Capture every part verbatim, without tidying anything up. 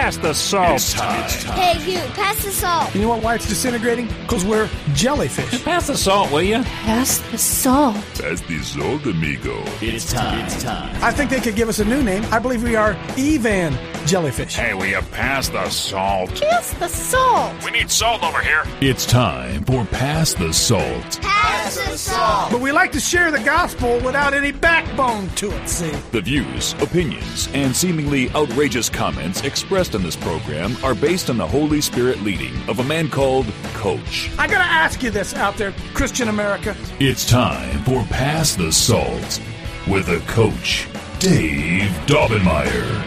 Pass the salt. It's time. It's time. Hey, you, pass the salt. You know what, why it's disintegrating? Because we're jellyfish. Pass the salt, will you? Pass the salt. Pass the salt, amigo. It's time. It's time. I think they could give us a new name. I believe we are Evan Jellyfish. Hey, will you pass the salt? Pass the salt. We need salt over here. It's time for Pass the Salt. Pass the salt. But we like to share the gospel without any backbone to it, see? The views, opinions, and seemingly outrageous comments expressed in this program are based on the Holy Spirit leading of a man called Coach. I gotta ask you this out there, Christian America. It's time for Pass the Salt with a Coach, Dave Daubenmire.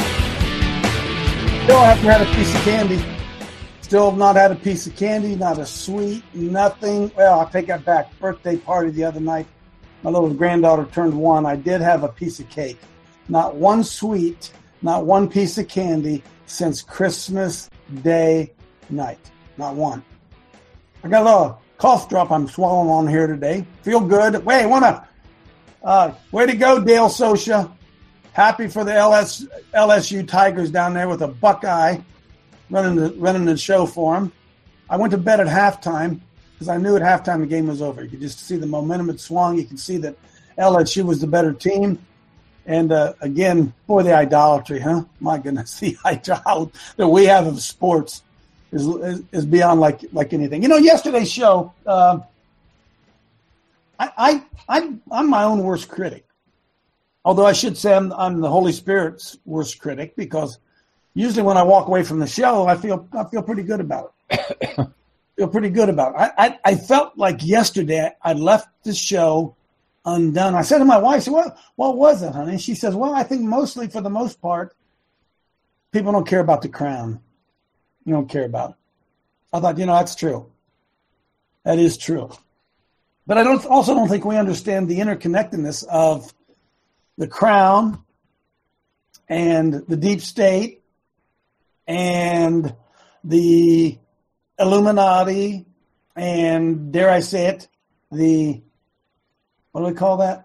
Still haven't had a piece of candy. Still have not had a piece of candy, not a sweet, nothing. Well, I'll take that back. Birthday party the other night. My little granddaughter turned one. I did have a piece of cake. Not one sweet, not one piece of candy since Christmas Day night. Not one. I got a little cough drop I'm swallowing on here today. Feel good. Wait, wanna uh way to go, Dale Sosha. Happy for the L S, L S U Tigers down there with a Buckeye running the running the show for them. I went to bed at halftime because I knew at halftime the game was over. You could just see the momentum had swung. You could see that L S U was the better team. And uh, again, boy, the idolatry, huh? My goodness, the idolatry that we have of sports is is, is beyond like like anything. You know, yesterday's show, uh, I, I I I'm my own worst critic. Although I should say I'm, I'm the Holy Spirit's worst critic, because usually when I walk away from the show, I feel I feel pretty good about it. feel pretty good about it. I, I, I felt like yesterday I left the show undone. I said to my wife, I said, well, what was it, honey? She says, well, I think mostly, for the most part, people don't care about the crown. You don't care about it. I thought, you know, that's true. That is true. But I don't also don't think we understand the interconnectedness of the crown and the deep state and the Illuminati and, dare I say it, the, what do we call that?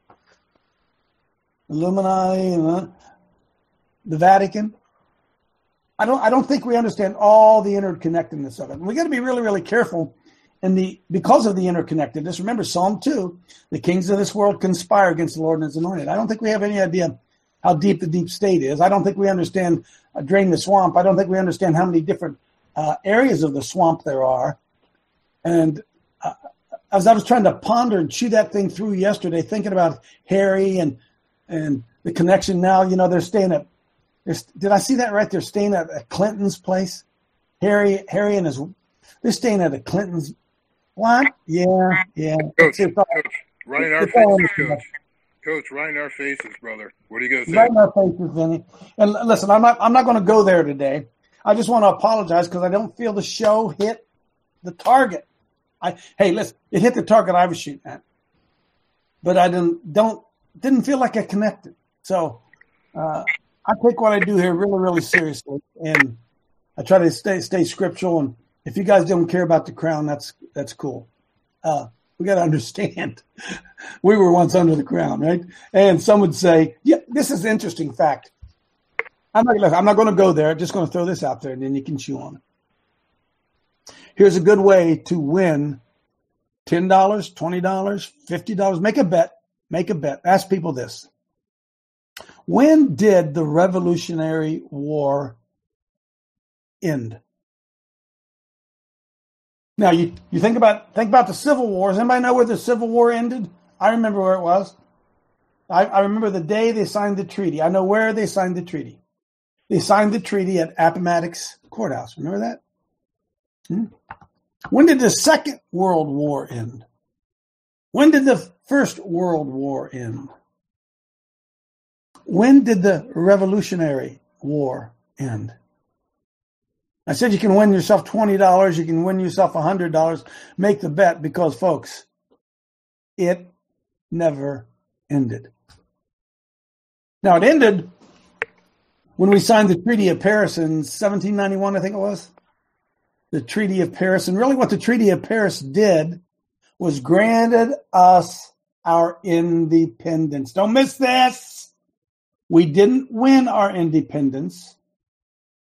Illuminati, uh, the Vatican. I don't I don't think we understand all the interconnectedness of it. And we got to be really, really careful. And the because of the interconnectedness, remember Psalm two, the kings of this world conspire against the Lord and his anointed. I don't think we have any idea how deep the deep state is. I don't think we understand uh, drain the swamp. I don't think we understand how many different uh, areas of the swamp there are. And uh, as I was trying to ponder and chew that thing through yesterday, thinking about Harry and and the connection now, you know, they're staying at, they're, did I see that right? They're staying at, at Clinton's place. Harry, Harry and his, they're staying at a Clinton's. What? Yeah, yeah. Coach, it's, Coach, right in our faces, Coach. Coach, right in our faces, brother. What are you going to say? Right in our faces, Vinny. And listen, I'm not. I'm not going to go there today. I just want to apologize because I don't feel the show hit the target. I hey, listen, it hit the target I was shooting at, but I didn't don't didn't feel like I connected. So uh, I take what I do here really, really seriously, and I try to stay stay scriptural. And if you guys don't care about the crown, that's that's cool. Uh, we got to understand we were once under the crown, right? And some would say, yeah, this is an interesting fact. I'm not, I'm not going to go there. I'm just going to throw this out there, and then you can chew on it. Here's a good way to win ten dollars, twenty dollars, fifty dollars. Make a bet. Make a bet. Ask people this. When did the Revolutionary War end? Now, you, you think about think about the Civil War. Does anybody know where the Civil War ended? I remember where it was. I, I remember the day they signed the treaty. I know where they signed the treaty. They signed the treaty at Appomattox Courthouse. Remember that? Hmm? When did the Second World War end? When did the First World War end? When did the Revolutionary War end? I said you can win yourself twenty dollars. You can win yourself one hundred dollars. Make the bet because, folks, it never ended. Now, it ended when we signed the Treaty of Paris in seventeen ninety-one, I think it was. The Treaty of Paris. And really what the Treaty of Paris did was granted us our independence. Don't miss this. We didn't win our independence.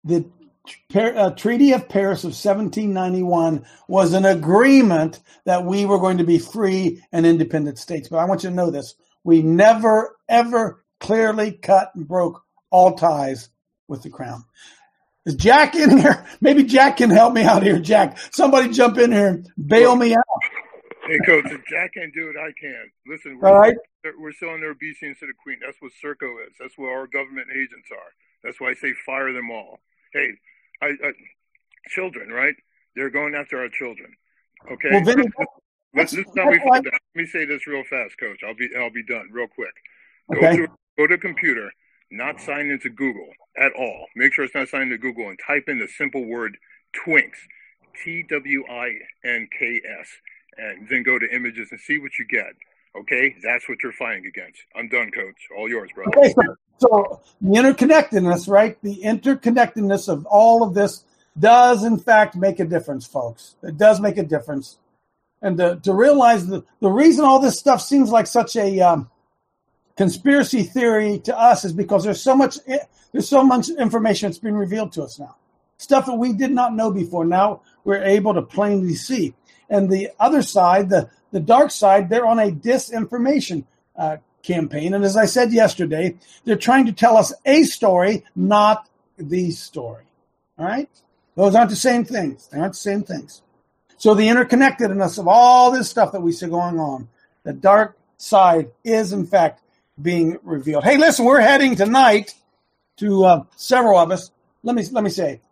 the uh, Treaty of Paris of seventeen ninety-one was an agreement that we were going to be free and independent states. But I want you to know this. We never, ever clearly cut and broke all ties with the crown. Is Jack in here? Maybe Jack can help me out here, Jack. Somebody jump in here and bail me out. Hey, Coach, if Jack can't do it, I can. Listen, we're, all right. we're selling their obedience to the Queen. That's what Serco is. That's what our government agents are. That's why I say fire them all. Hey, I, I, children, right? They're going after our children. Okay? Well, Vinny, let's, let's, let's not wait for that. Let me say this real fast, Coach. I'll be I'll be done real quick. Go okay. to go to a computer, not sign into Google at all. Make sure it's not signed into Google and type in the simple word Twinks, T W I N K S, and then go to images and see what you get. Okay? That's what you're fighting against. I'm done, Coach. All yours, brother. Okay, so, so the interconnectedness, right? The interconnectedness of all of this does, in fact, make a difference, folks. It does make a difference. And to, to realize the, the reason all this stuff seems like such a um, conspiracy theory to us is because there's so much there's so much information that's been revealed to us now. Stuff that we did not know before. Now we're able to plainly see. And the other side, the, the dark side, they're on a disinformation uh, campaign. And as I said yesterday, they're trying to tell us a story, not the story. All right? Those aren't the same things. They aren't the same things. So the interconnectedness of all this stuff that we see going on, the dark side is, in fact, being revealed. Hey, listen, we're heading tonight to uh, several of us. Let me let me say,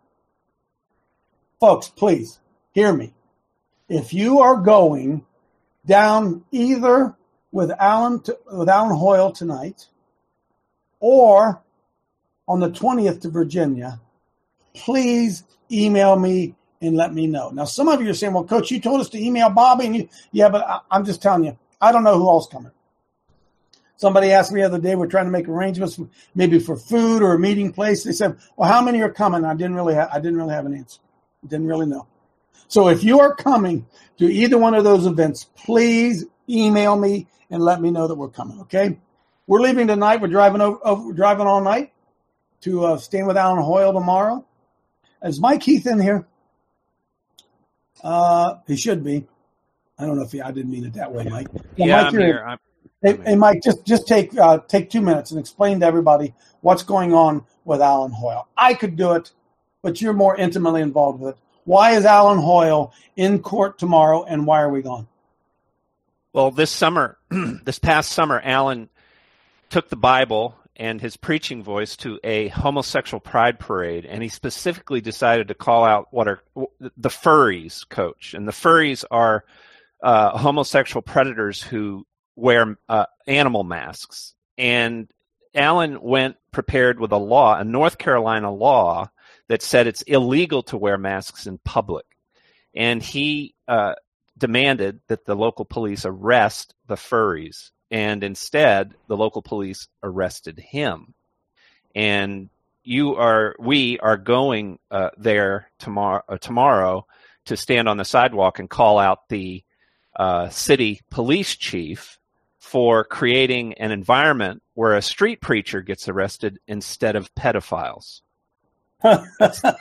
folks, please hear me. If you are going down either with Alan to, with Alan Hoyle tonight, or on the twentieth to Virginia, please email me and let me know. Now, some of you are saying, well, Coach, you told us to email Bobby. And you, yeah, but I, I'm just telling you, I don't know who else coming. Somebody asked me the other day, we're trying to make arrangements for, maybe for food or a meeting place. They said, well, how many are coming? I didn't really have, I didn't really have an answer. Didn't really know. So if you are coming to either one of those events, please email me and let me know that we're coming, okay? We're leaving tonight. We're driving over, over we're driving all night to uh, Stand with Alan Hoyle tomorrow. Is Mike Heath in here? Uh, he should be. I don't know if he, I didn't mean it that way, Mike. Yeah, yeah Mike, I'm here. I'm, hey, I'm hey, Mike, just just take uh, take two minutes and explain to everybody what's going on with Alan Hoyle. I could do it, but you're more intimately involved with it. Why is Alan Hoyle in court tomorrow, and why are we gone? Well, this summer, this past summer, Alan took the Bible and his preaching voice to a homosexual pride parade, and he specifically decided to call out what are the furries, Coach. And the furries are uh, homosexual predators who wear uh, animal masks. And Alan went prepared with a law, a North Carolina law, that said it's illegal to wear masks in public. And he uh, demanded that the local police arrest the furries. And instead, the local police arrested him. And you are, we are going uh, there tomorrow, uh, tomorrow to stand on the sidewalk and call out the uh, city police chief for creating an environment where a street preacher gets arrested instead of pedophiles. that,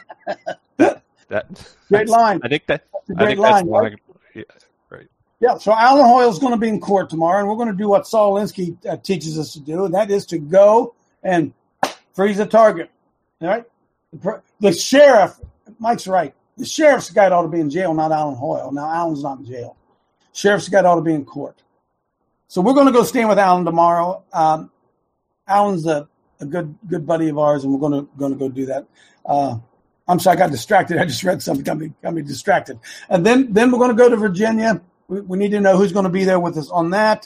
that, great line. I think that. That's a I great think line. that's why. Right? Yeah, right. Yeah, so Alan Hoyle is going to be in court tomorrow, and we're going to do what Saul Alinsky uh, teaches us to do, and that is to go and freeze the target. All right? The, the sheriff, Mike's right. The sheriff's guy ought to be in jail, not Alan Hoyle. Now, Alan's not in jail. Sheriff's guy ought to be in court. So we're going to go stand with Alan tomorrow. Um, Alan's a, a good good buddy of ours, and we're going to going to go do that. Uh, I'm sorry, I got distracted. I just read something, got me got me distracted. And then then we're going to go to Virginia. We, we need to know who's going to be there with us on that.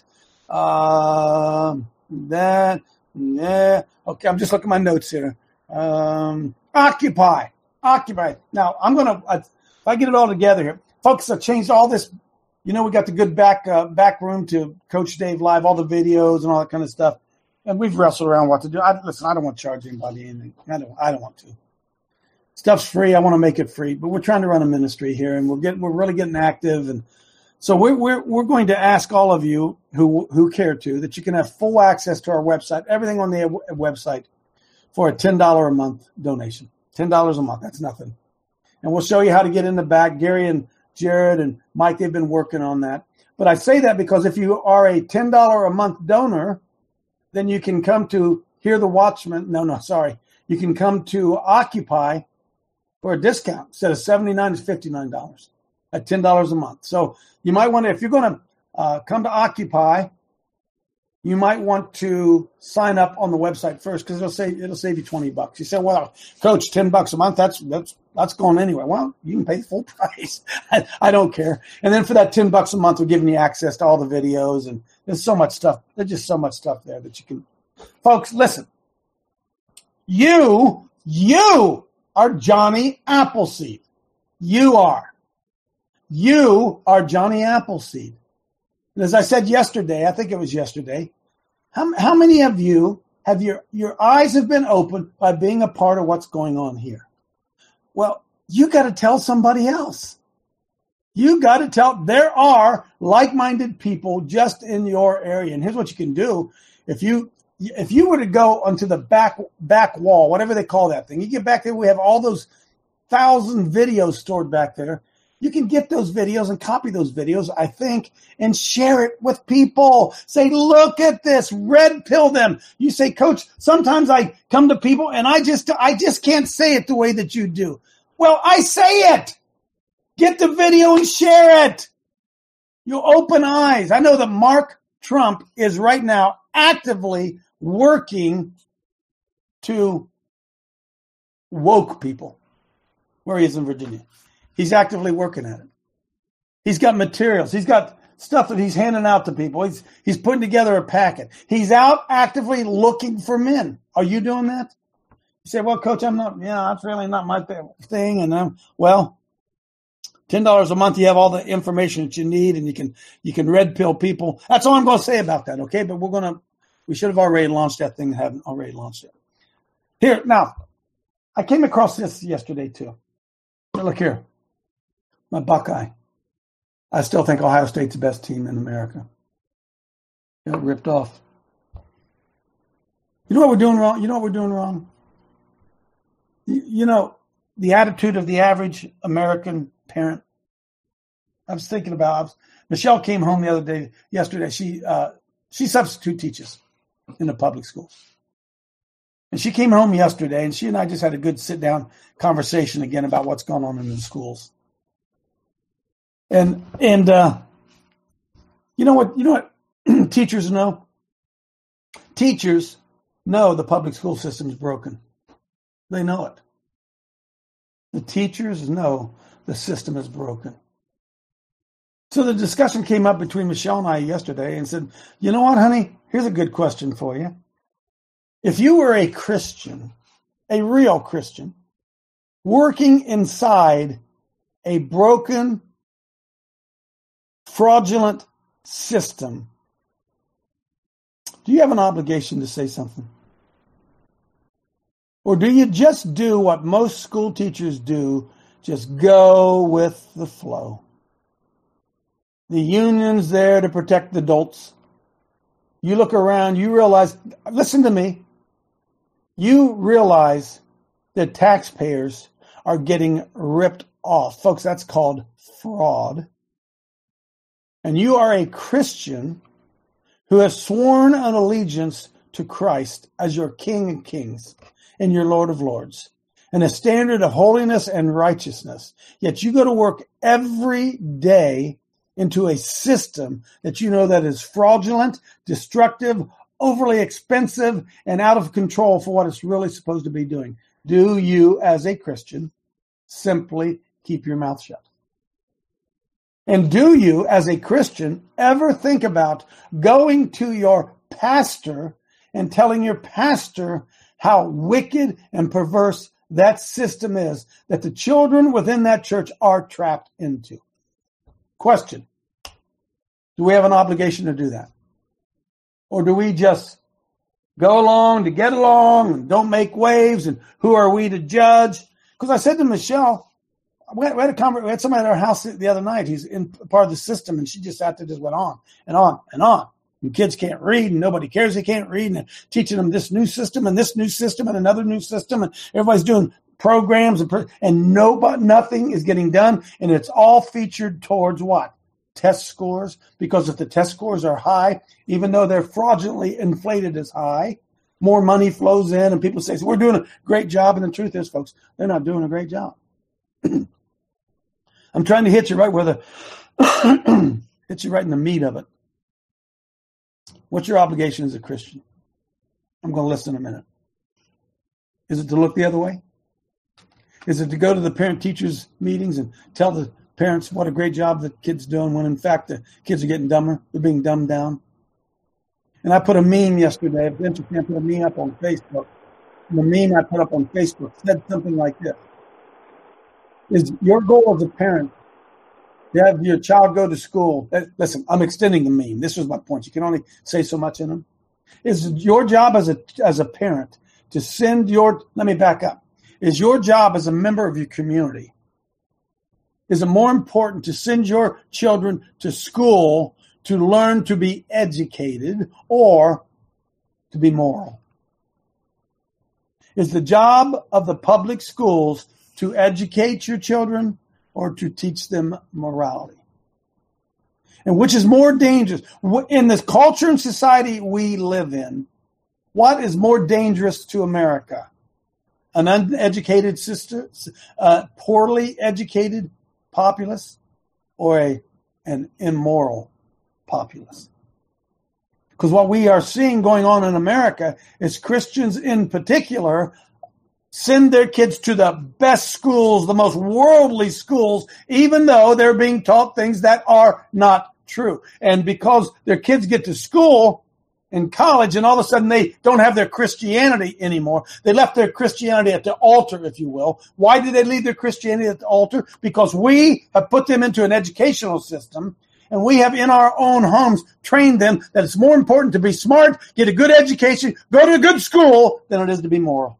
Uh, that, yeah. Okay, I'm just looking at my notes here. Um, Occupy. Occupy. Now, I'm going to, if I get it all together here, folks, I changed all this. You know, we got the good back uh, back room to Coach Dave Live, all the videos and all that kind of stuff. And we've wrestled around what to do. I, listen, I don't want to charge anybody anything. I don't, I don't want to. Stuff's free. I want to make it free. But we're trying to run a ministry here, and we're getting, we're really getting active. And so we're, we're, we're going to ask all of you who, who care to that you can have full access to our website, everything on the website for a ten dollars a month donation. ten dollars a month. That's nothing. And we'll show you how to get in the back. Gary and Jared and Mike, they've been working on that. But I say that because if you are a ten dollars a month donor, then you can come to Hear the Watchman. No, no, sorry. You can come to Occupy for a discount. Instead of seventy-nine dollars, it's fifty-nine dollars at ten dollars a month. So you might want to, if you're going to uh, come to Occupy, you might want to sign up on the website first because it'll save it'll save you twenty bucks. You say, well, Coach, ten bucks a month, that's that's that's going anywhere. Well, you can pay the full price. I, I don't care. And then for that ten bucks a month, we're giving you access to all the videos, and there's so much stuff. There's just so much stuff there that you can. Folks, listen. You, you are Johnny Appleseed. You are. You are Johnny Appleseed. And as I said yesterday, I think it was yesterday, how, how many of you have your, your eyes have been opened by being a part of what's going on here? Well, you got to tell somebody else. You got to tell, there are like-minded people just in your area. And here's what you can do. If you, if you were to go onto the back, back wall, whatever they call that thing, you get back there, we have all those thousand videos stored back there. You can get those videos and copy those videos, I think, and share it with people. Say, look at this, red pill them. You say, Coach, sometimes I come to people and I just, I just can't say it the way that you do. Well, I say it. Get the video and share it. You'll open eyes. I know that Mark Trump is right now actively working to woke people where he is in Virginia. He's actively working at it. He's got materials. He's got stuff that he's handing out to people. He's he's putting together a packet. He's out actively looking for men. Are you doing that? You say, well, Coach, I'm not, yeah, that's really not my thing. And I'm, well, ten dollars a month, you have all the information that you need, and you can you can red pill people. That's all I'm going to say about that, okay? But we're going to, we should have already launched that thing, haven't already launched it. Here, now, I came across this yesterday too. Look here. My Buckeye. I still think Ohio State's the best team in America. Got ripped off. You know what we're doing wrong? You know what we're doing wrong? You, you know, the attitude of the average American parent. I was thinking about, I was, Michelle came home the other day, yesterday. She uh, she substitute teaches in the public schools. And she came home yesterday, and she and I just had a good sit-down conversation again about what's going on in the schools. And and uh, you know what? You know what teachers know? Teachers know the public school system is broken. They know it. The teachers know the system is broken. So the discussion came up between Michelle and I yesterday, and said, "You know what, honey? Here's a good question for you. If you were a Christian, a real Christian, working inside a broken, fraudulent system, do you have an obligation to say something? Or do you just do what most school teachers do, just go with the flow? The union's there to protect the adults. You look around, you realize, listen to me, you realize that taxpayers are getting ripped off. Folks, that's called fraud. And you are a Christian who has sworn an allegiance to Christ as your King of Kings and your Lord of Lords, and a standard of holiness and righteousness. Yet you go to work every day into a system that you know that is fraudulent, destructive, overly expensive, and out of control for what it's really supposed to be doing. Do you, as a Christian, simply keep your mouth shut? And do you, as a Christian, ever think about going to your pastor and telling your pastor how wicked and perverse that system is that the children within that church are trapped into? Question. Do we have an obligation to do that? Or do we just go along to get along and don't make waves, and who are we to judge? Because I said to Michelle, we had, we, had a conver- we had somebody at our house the other night who's in part of the system, and she just sat there, just went on and on and on. And kids can't read, and nobody cares they can't read, and teaching them this new system and this new system and another new system, and everybody's doing programs, and, pro- and nobody, nothing is getting done. And it's all featured towards what? Test scores. Because if the test scores are high, even though they're fraudulently inflated as high, more money flows in and people say, so we're doing a great job. And the truth is, folks, they're not doing a great job. I'm trying to hit you right where the, hit you right in the meat of it. What's your obligation as a Christian? I'm going to listen in a minute. Is it to look the other way? Is it to go to the parent-teachers meetings and tell the parents what a great job the kid's doing when, in fact, the kids are getting dumber? They're being dumbed down. And I put a meme yesterday. If Venture Camp put a meme up on Facebook. And the meme I put up on Facebook said something like this. Is your goal as a parent to have your child go to school? Listen, I'm extending the meme. This was my point. You can only say so much in them. Is your job as a as a parent to send your, let me back up. Is your job as a member of your community, is it more important to send your children to school to learn to be educated or to be moral? Is the job of the public schools to educate your children or to teach them morality? And which is more dangerous? In this culture and society we live in, what is more dangerous to America? An uneducated sister, a poorly educated populace, or a, an immoral populace? Because what we are seeing going on in America is Christians in particular send their kids to the best schools, the most worldly schools, even though they're being taught things that are not true. And because their kids get to school in college and all of a sudden they don't have their Christianity anymore. They left their Christianity at the altar, if you will. Why did they leave their Christianity at the altar? Because we have put them into an educational system and we have in our own homes trained them that it's more important to be smart, get a good education, go to a good school than it is to be moral.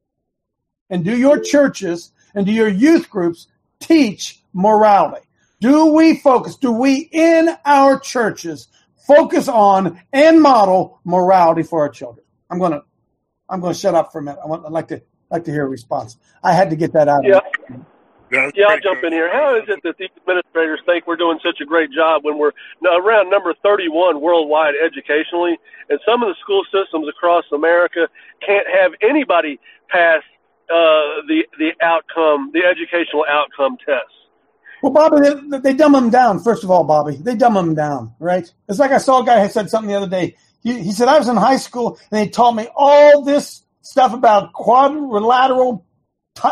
And do your churches and do your youth groups teach morality? Do we focus, do we in our churches focus on and model morality for our children? I'm going to, I'm going to shut up for a minute. I want, I'd like to, like to hear a response. I had to get that out. Yeah. Of yeah, yeah I'll jump in here. How is it that these administrators think we're doing such a great job when we're around number thirty-one worldwide educationally, and some of the school systems across America can't have anybody pass uh, the the outcome, the educational outcome tests? Well, Bobby, they, they dumb them down. First of all, Bobby, they dumb them down, right? It's like I saw a guy who said something the other day. He, he said, I was in high school, and they taught me all this stuff about quadrilateral t-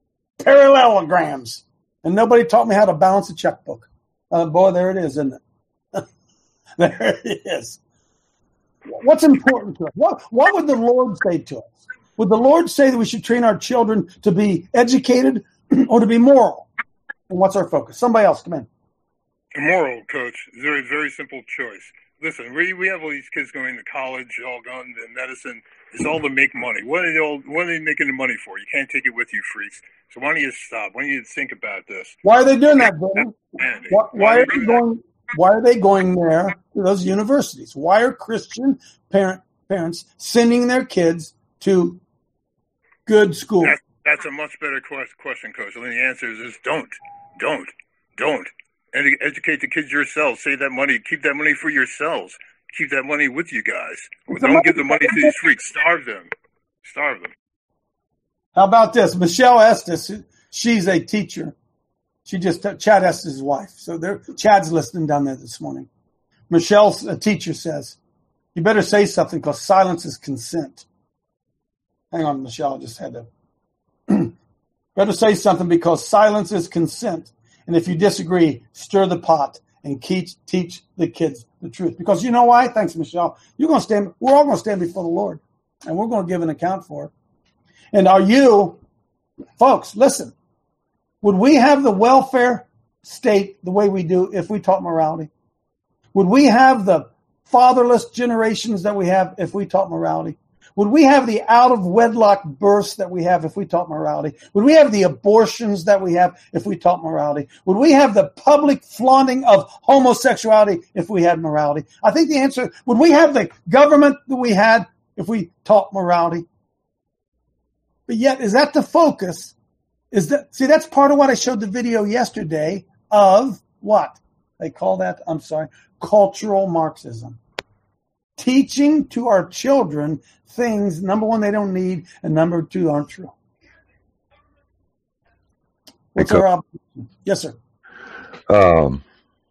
parallelograms, and nobody taught me how to balance a checkbook. Uh, boy, there it is, isn't it? There it is. What's important to us? What, what would the Lord say to us? Would the Lord say that we should train our children to be educated or to be moral? And what's our focus? Somebody else, come in. Moral, Coach. Very, very simple choice. Listen, we we have all these kids going to college, all going to medicine. It's all to make money. What are they all? What are they making the money for? You can't take it with you, freaks. So why don't you stop? Why don't you think about this? Why are they doing that, Ben? Why, why are they going? Why are they going there to those universities? Why are Christian parent parents sending their kids to good schools? That's, that's a much better question, Coach. And the answer is, is don't. Don't, don't. Ed- educate the kids yourselves. Save that money. Keep that money for yourselves. Keep that money with you guys. Or don't give the money to these freaks. Starve them. Starve them. How about this? Michelle Estes, she's a teacher. She just, Chad Estes' wife. So there, Chad's listening down there this morning. Michelle's a teacher says, you better say something because silence is consent. Hang on, Michelle, I just had to. Better say something because silence is consent. And if you disagree, stir the pot and teach, teach the kids the truth. Because you know why? Thanks, Michelle. You're going to stand, we're all going to stand before the Lord. And we're going to give an account for it. And are you, folks, listen, would we have the welfare state the way we do if we taught morality? Would we have the fatherless generations that we have if we taught morality? Would we have the out-of-wedlock births that we have if we taught morality? Would we have the abortions that we have if we taught morality? Would we have the public flaunting of homosexuality if we had morality? I think the answer, would we have the government that we had if we taught morality? But yet, is that the focus? Is that, see, that's part of what I showed the video yesterday of what? They call that, I'm sorry, cultural Marxism. Teaching to our children things, number one, they don't need, and number two, aren't true. What's Because, our obligation? Yes, sir. Um,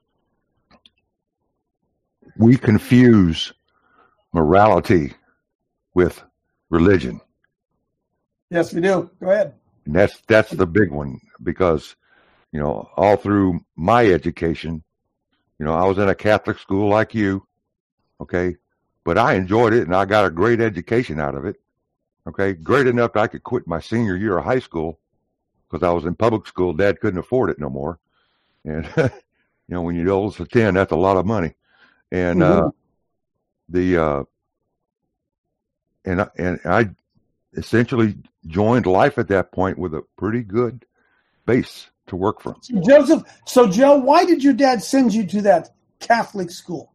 we confuse morality with religion. Yes, we do. Go ahead. And that's that's the big one, because, you know, all through my education, you know, I was in a Catholic school like you, okay, but I enjoyed it and I got a great education out of it, okay, great enough that I could quit my senior year of high school because I was in public school. Dad couldn't afford it no more, and you know, when you're the oldest of ten, that's a lot of money, and Mm-hmm. uh, the uh, and I- and I essentially joined life at that point with a pretty good base to work from. Joseph, so Joe, why did your dad send you to that Catholic school?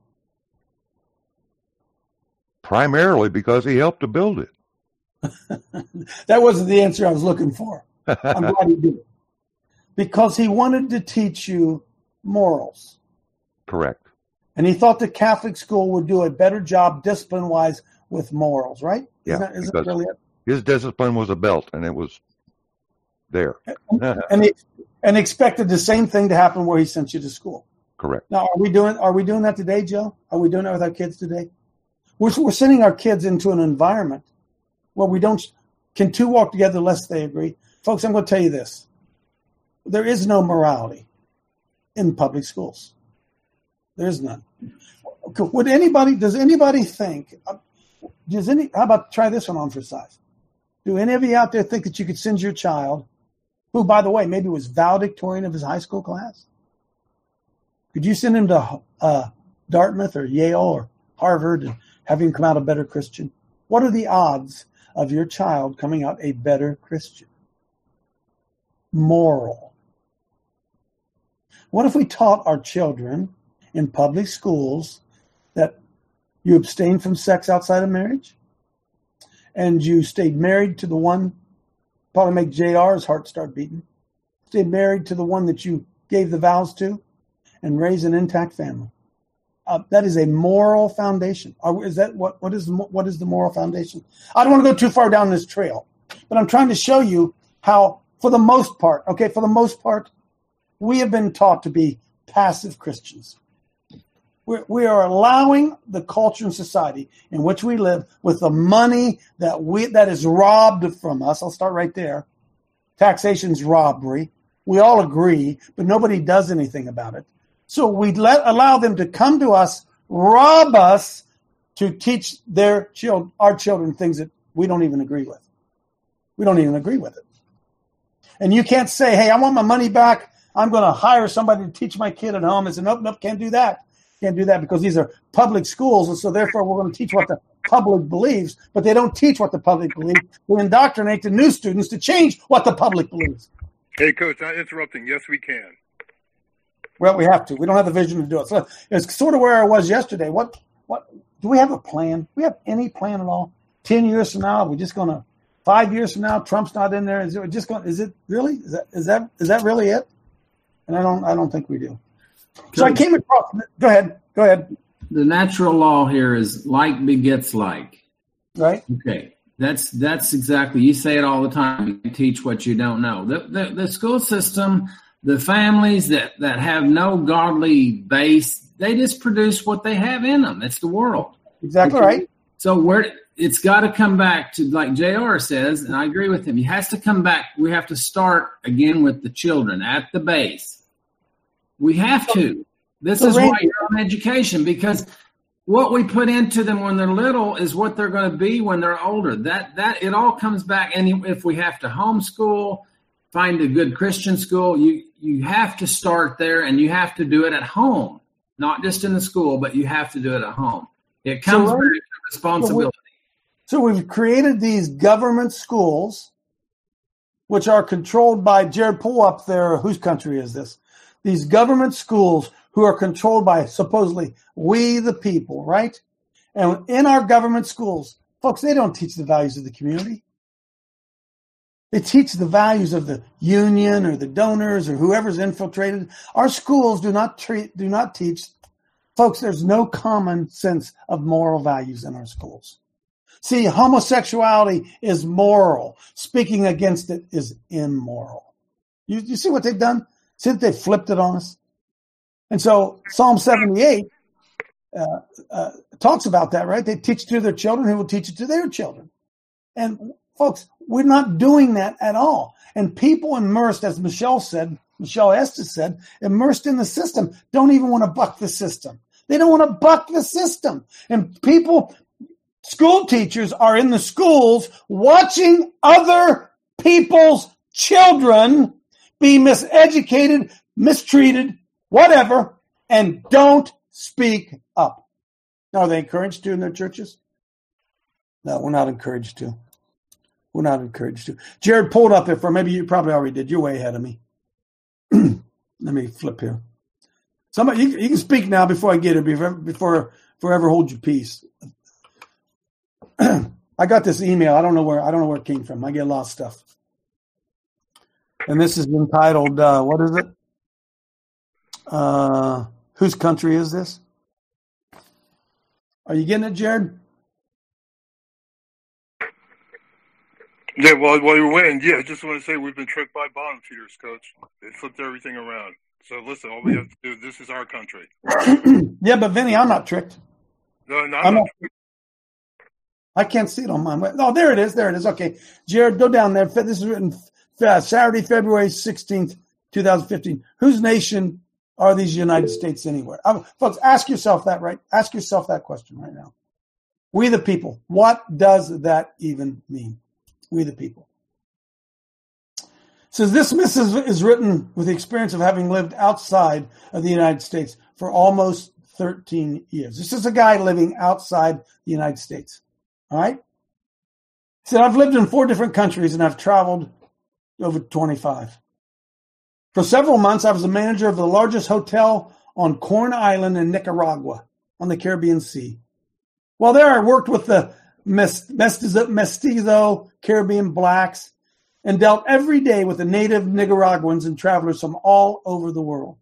Primarily because he helped to build it. That wasn't the answer I was looking for. I'm glad he did. Because he wanted to teach you morals. Correct. And he thought the Catholic school would do a better job discipline-wise with morals, right? Yeah, Isn't that, isn't because that really it? his discipline was a belt, and it was there. And he and expected the same thing to happen where he sent you to school. Correct. Now, are we doing are we doing that today, Joe? Are we doing that with our kids today? We're we're sending our kids into an environment where we don't can two walk together lest they agree. Folks, I'm going to tell you this: there is no morality in public schools. There is none. Would anybody? Does anybody think? Does any? How about try this one on for size? Do any of you out there think that you could send your child, who, by the way, maybe was valedictorian of his high school class? Could you send him to uh, Dartmouth or Yale or Harvard and have him come out a better Christian? What are the odds of your child coming out a better Christian? Moral. What if we taught our children in public schools that you abstain from sex outside of marriage and you stayed married to the one, probably make J R's heart start beating, stayed married to the one that you gave the vows to, and raise an intact family? Uh, that is a moral foundation. Are, is that what? What is what is the moral foundation? I don't want to go too far down this trail, but I'm trying to show you how, for the most part, okay, for the most part, we have been taught to be passive Christians. We're, we are allowing the culture and society in which we live, with the money that we that is robbed from us. I'll start right there. Taxation's robbery. We all agree, but nobody does anything about it. So we let allow them to come to us, rob us, to teach their children, our children, things that we don't even agree with. We don't even agree with it. And you can't say, "Hey, I want my money back. I'm going to hire somebody to teach my kid at home." It's an open up. Can't do that. Can't do that because these are public schools, and so therefore we're going to teach what the public believes. But they don't teach what the public believes. They indoctrinate the new students to change what the public believes. Hey, Coach, not interrupting. Yes, we can. Well, we have to. We don't have the vision to do it. So it's sort of where I was yesterday. What? What? Do we have a plan? Do we have any plan at all? Ten years from now, we're just going to. Five years from now, Trump's not in there. Is it just going? Is it really? Is that? Is that? Is that really it? And I don't. I don't think we do. So I came across. Go ahead. Go ahead. The natural law here is like begets like. Right. Okay. That's that's exactly. You say it all the time. You teach what you don't know. The the, the school system, the families that, that have no godly base, they just produce what they have in them. It's the world. Exactly okay? right. So where it's got to come back to, like J R says, and I agree with him. He has to come back. We have to start again with the children at the base. We have to. This so is Randy, why you're on education, because what we put into them when they're little is what they're going to be when they're older. That that it all comes back. And if we have to homeschool, find a good Christian school, you you have to start there, and you have to do it at home, not just in the school, but you have to do it at home. It comes so, back to responsibility. So, we, so we've created these government schools, which are controlled by Jared. Pull up there. Whose country is this? These government schools who are controlled by supposedly we the people, right? And in our government schools, folks, they don't teach the values of the community. They teach the values of the union or the donors or whoever's infiltrated. Our schools do not treat, do not teach. Folks, there's no common sense of moral values in our schools. See, homosexuality is moral. Speaking against it is immoral. You, you see what they've done? See that they've flipped it on us? And so Psalm seventy-eight uh, uh, talks about that, right? They teach to their children who will teach it to their children. And folks, we're not doing that at all. And people immersed, as Michelle said, Michelle Estes said, immersed in the system, don't even want to buck the system. They don't want to buck the system. And people, school teachers are in the schools watching other people's children be miseducated, mistreated, whatever, and don't speak up. Now, are they encouraged to in their churches? No, we're not encouraged to. We're not encouraged to. Jared, pull it up there for maybe you probably already did. You're way ahead of me. Let me flip here. Somebody, you, you can speak now before I get it, before, before forever hold your peace. I got this email. I don't know where I don't know where it came from. I get a lot of stuff. And this is entitled, uh, what is it? Uh, whose country is this? Are you getting it, Jared? Yeah, well, while you're waiting, yeah, I just want to say we've been tricked by bottom feeders, Coach. They flipped everything around. So listen, all we have to do, this is our country. Yeah, but Vinny, I'm not tricked. No, no, I'm I'm not not tricked. I can't see it on mine. Oh, there it is. There it is. Okay. Jared, go down there. This is written uh, Saturday, February sixteenth, twenty fifteen. Whose nation are these United States anywhere? Um, folks, ask yourself that, right? Ask yourself that question right now. We the people. What does that even mean? We the people. It says this missive is written with the experience of having lived outside of the United States for almost thirteen years. This is a guy living outside the United States. All right? He said, I've lived in four different countries and I've traveled over twenty-five. For several months, I was the manager of the largest hotel on Corn Island in Nicaragua on the Caribbean Sea. While there, I worked with the Mestizo, Mestizo Caribbean blacks and dealt every day with the native Nicaraguans and travelers from all over the world.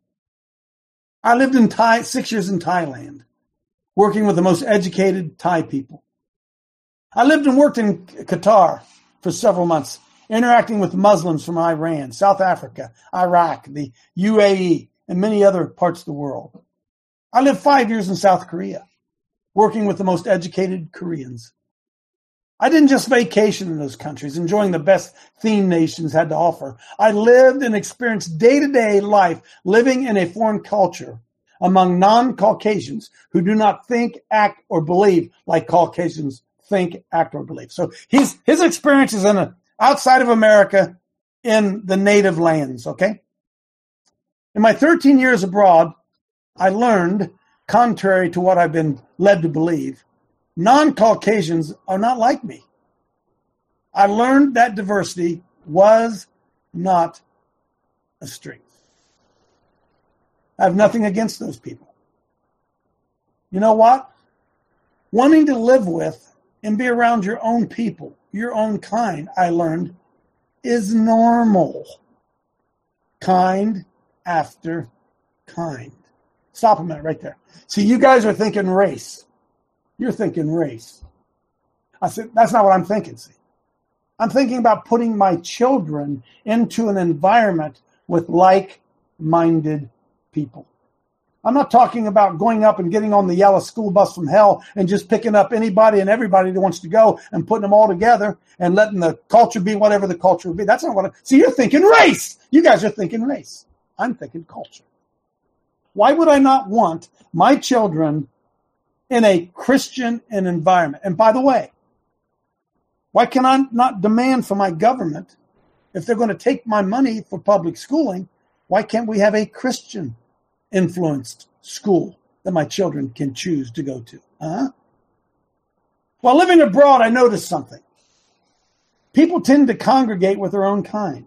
I lived in Thai, six years in Thailand, working with the most educated Thai people. I lived and worked in Qatar for several months, interacting with Muslims from Iran, South Africa, Iraq, the U A E, and many other parts of the world. I lived five years in South Korea, working with the most educated Koreans. I didn't just vacation in those countries, enjoying the best theme nations had to offer. I lived and experienced day-to-day life living in a foreign culture among non-Caucasians who do not think, act, or believe like Caucasians think, act, or believe. So his, his experience is in a, outside of America in the native lands, okay? In my thirteen years abroad, I learned, contrary to what I've been led to believe, non-Caucasians are not like me. I learned that diversity was not a strength. I have nothing against those people. You know what? Wanting to live with and be around your own people, your own kind, I learned, is normal. Kind after kind. Stop a minute right there. See, you guys are thinking race. You're thinking race. I said, that's not what I'm thinking, see. I'm thinking about putting my children into an environment with like-minded people. I'm not talking about going up and getting on the yellow school bus from hell and just picking up anybody and everybody that wants to go and putting them all together and letting the culture be whatever the culture will be. That's not what I, see, you're thinking race. You guys are thinking race. I'm thinking culture. Why would I not want my children in a Christian environment? And by the way, why can I not demand from my government, if they're going to take my money for public schooling, why can't we have a Christian influenced school that my children can choose to go to? Huh? While living abroad, I noticed something. People tend to congregate with their own kind.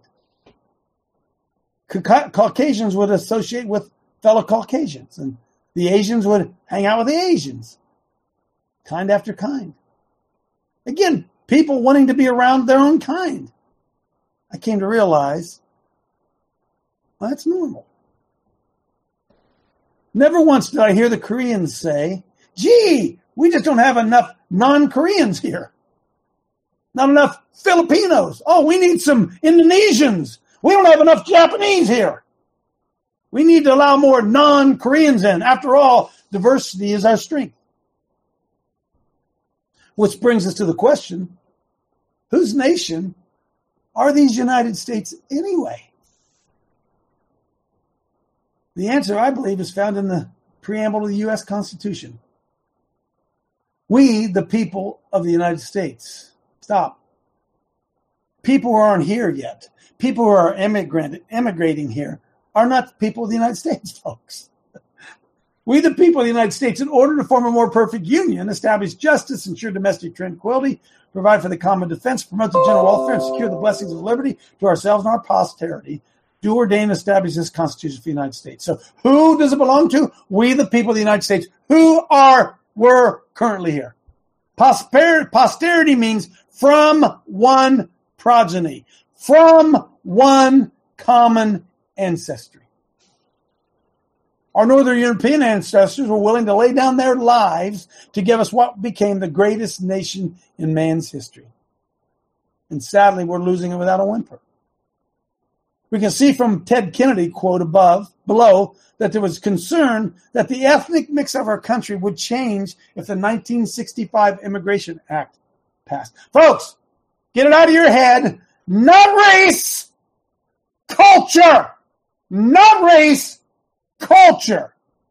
Ca- Caucasians would associate with fellow Caucasians, and the Asians would hang out with the Asians. Kind after kind. Again, people wanting to be around their own kind. I came to realize, well, that's normal. Never once did I hear the Koreans say, gee, we just don't have enough non-Koreans here. Not enough Filipinos. Oh, we need some Indonesians. We don't have enough Japanese here. We need to allow more non-Koreans in. After all, diversity is our strength. Which brings us to the question, whose nation are these United States anyway? The answer, I believe, is found in the preamble of the U S Constitution. We, the people of the United States. Stop. People who aren't here yet, people who are immigrant, immigrating here, are not the people of the United States, folks. We, the people of the United States, in order to form a more perfect union, establish justice, ensure domestic tranquility, provide for the common defense, promote the general welfare, and secure the blessings of liberty to ourselves and our posterity, do ordain and establish this Constitution for the United States. So who does it belong to? We, the people of the United States, who are, were currently here. Poster- posterity means from one progeny, from one common ancestry. Our Northern European ancestors were willing to lay down their lives to give us what became the greatest nation in man's history. And sadly, we're losing it without a whimper. We can see from Ted Kennedy quote above, below, that there was concern that the ethnic mix of our country would change if the nineteen sixty-five Immigration Act passed. Folks, get it out of your head. Not race, culture. Not race, culture.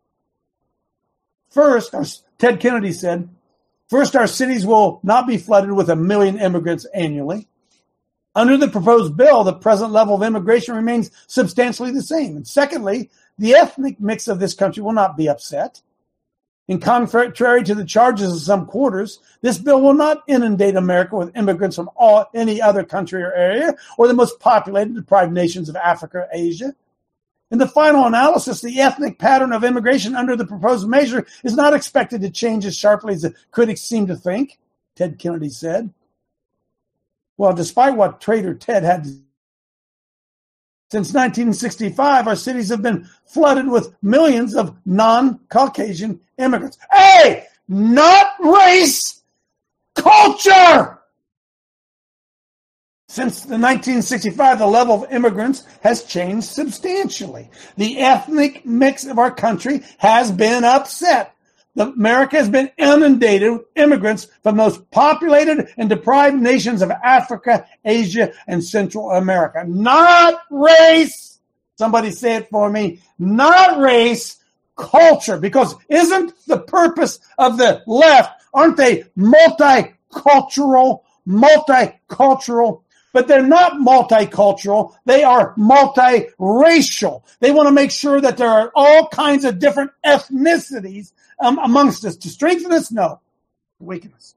First, as Ted Kennedy said, first, our cities will not be flooded with a million immigrants annually. Under the proposed bill, the present level of immigration remains substantially the same. And secondly, the ethnic mix of this country will not be upset. In contrary to the charges of some quarters, this bill will not inundate America with immigrants from all, any other country or area, or the most populated, deprived nations of Africa or Asia. In the final analysis, the ethnic pattern of immigration under the proposed measure is not expected to change as sharply as the critics seem to think, Ted Kennedy said. Well, despite what Trader Ted had to say, since nineteen sixty-five, our cities have been flooded with millions of non-Caucasian immigrants. Hey, not race, culture! Since the nineteen sixty-five, the level of immigrants has changed substantially. The ethnic mix of our country has been upset. America has been inundated with immigrants from the most populated and deprived nations of Africa, Asia, and Central America. Not race, somebody say it for me, not race, culture. Because isn't the purpose of the left, aren't they multicultural, multicultural? But they're not multicultural. They are multiracial. They want to make sure that there are all kinds of different ethnicities um, amongst us. To strengthen us? No. To weaken us.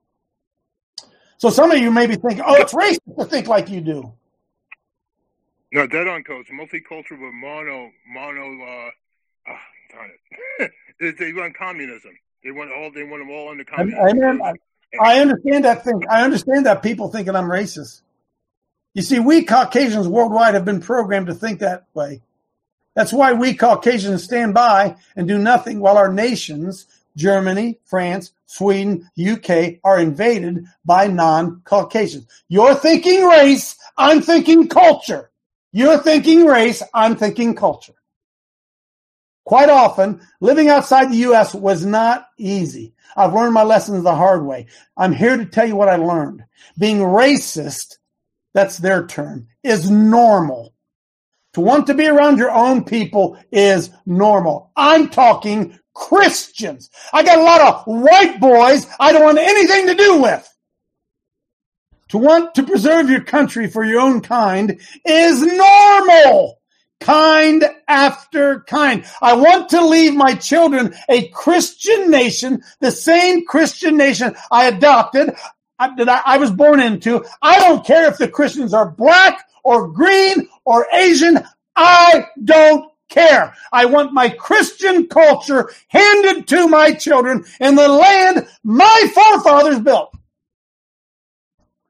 So some of you may be thinking, oh, it's racist to think like you do. No, dead on, Coach. Multicultural, but mono, mono, uh, ah, darn it. they, they want communism. They want all, they want them all under communism. I, I, I understand that thing. I understand that people thinking I'm racist. You see, we Caucasians worldwide have been programmed to think that way. That's why we Caucasians stand by and do nothing while our nations, Germany, France, Sweden, U K, are invaded by non-Caucasians. You're thinking race, I'm thinking culture. You're thinking race, I'm thinking culture. Quite often, living outside the U S was not easy. I've learned my lessons the hard way. I'm here to tell you what I learned. Being racist, that's their term, is normal. To want to be around your own people is normal. I'm talking Christians. I got a lot of white boys I don't want anything to do with. To want to preserve your country for your own kind is normal. Kind after kind. I want to leave my children a Christian nation, the same Christian nation I adopted, that I, I was born into. I don't care if the Christians are black or green or Asian. I don't care. I want my Christian culture handed to my children in the land my forefathers built.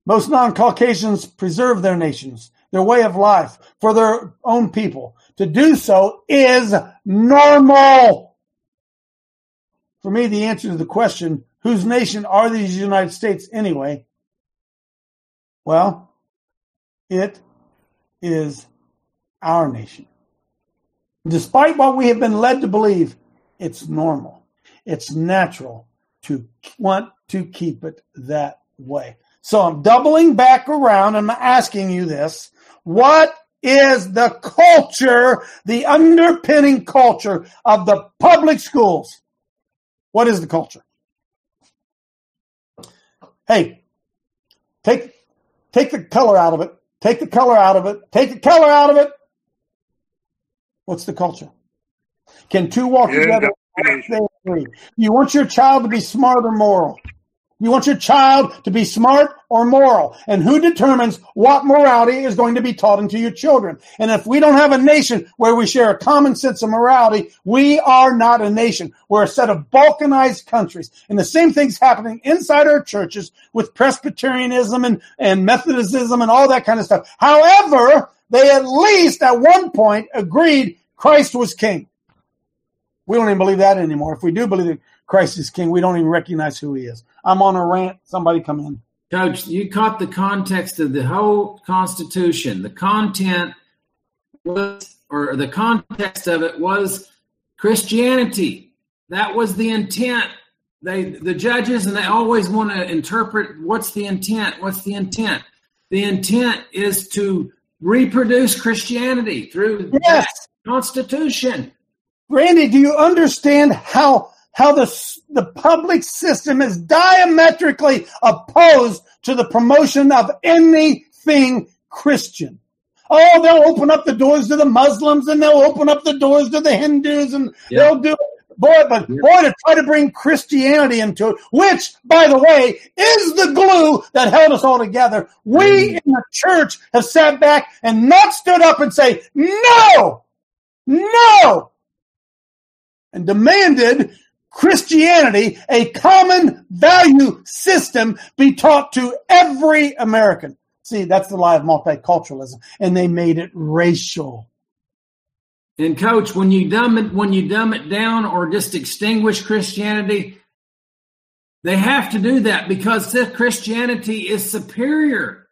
Most non-Caucasians preserve their nations, their way of life for their own people. To do so is normal. For me, the answer to the question, whose nation are these United States anyway? Well, it is our nation. Despite what we have been led to believe, it's normal. It's natural to want to keep it that way. So I'm doubling back around and I'm asking you this. What is the culture, the underpinning culture of the public schools? What is the culture? Hey, take, take the color out of it. Take the color out of it. Take the color out of it. What's the culture? Can two walk together? You want your child to be smart or moral? You want your child to be smart or moral? And who determines what morality is going to be taught into your children? And if we don't have a nation where we share a common sense of morality, we are not a nation. We're a set of balkanized countries. And the same thing's happening inside our churches with Presbyterianism and, and Methodism and all that kind of stuff. However, they at least at one point agreed Christ was king. We don't even believe that anymore. If we do believe that Christ is king, we don't even recognize who he is. I'm on a rant. Somebody come in. Coach, you caught the context of the whole Constitution. The content was, or the context of it was Christianity. That was the intent. They, the judges, and they always want to interpret what's the intent. What's the intent? The intent is to reproduce Christianity through yes. that Constitution. Randy, do you understand how how the the public system is diametrically opposed to the promotion of anything Christian? Oh, they'll open up the doors to the Muslims and they'll open up the doors to the Hindus and yeah. they'll do boy, but yeah. boy, to try to bring Christianity into it, which, by the way, is the glue that held us all together. We mm. in the church have sat back and not stood up and say, no, no, and demanded Christianity, a common value system, be taught to every American. See, that's the lie of multiculturalism, and they made it racial. And Coach, when you dumb it, when you dumb it down or just extinguish Christianity, they have to do that because Christianity is superior.